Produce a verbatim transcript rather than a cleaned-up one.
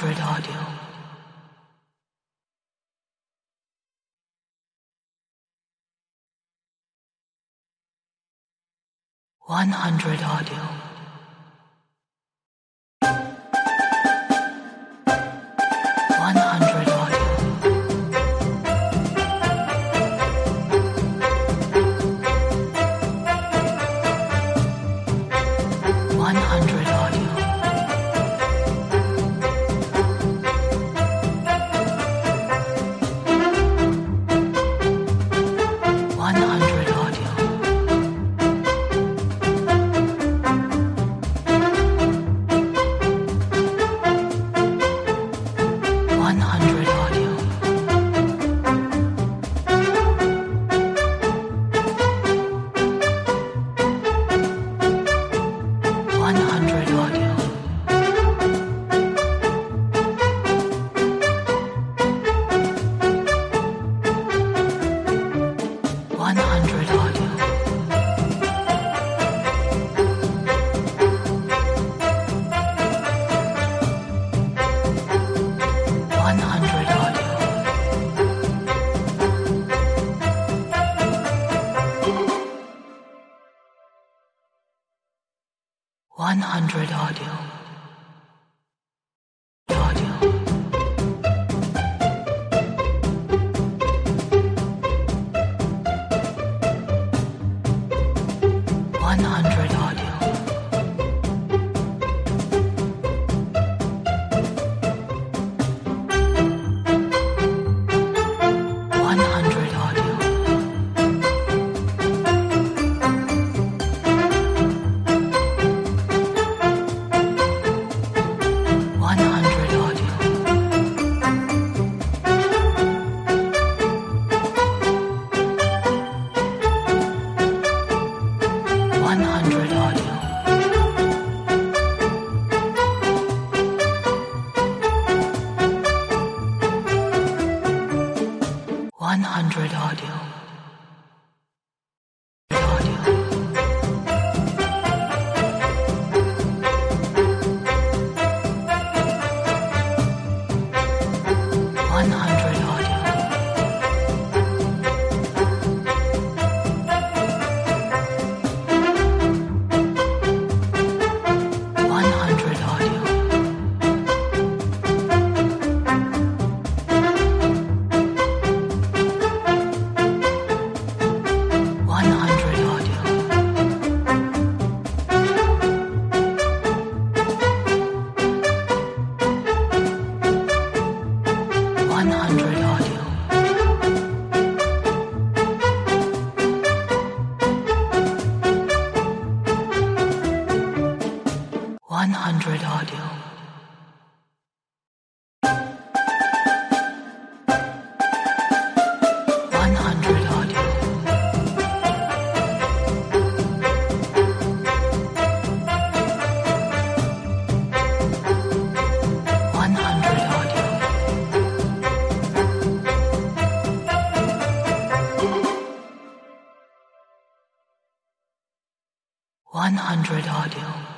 hundred audio. One hundred audio. One hundred audio. One hundred audio. One hundred audio. One hundred audio. One hundred audio. One hundred audio. One hundred audio. One hundred audio. Audio. One hundred audio. One hundred audio. One hundred audio. One hundred audio. One hundred audio. Audio. One hundred audio. One hundred audio. One hundred audio. One hundred audio. One hundred audio. One hundred audio. One hundred audio. One hundred audio.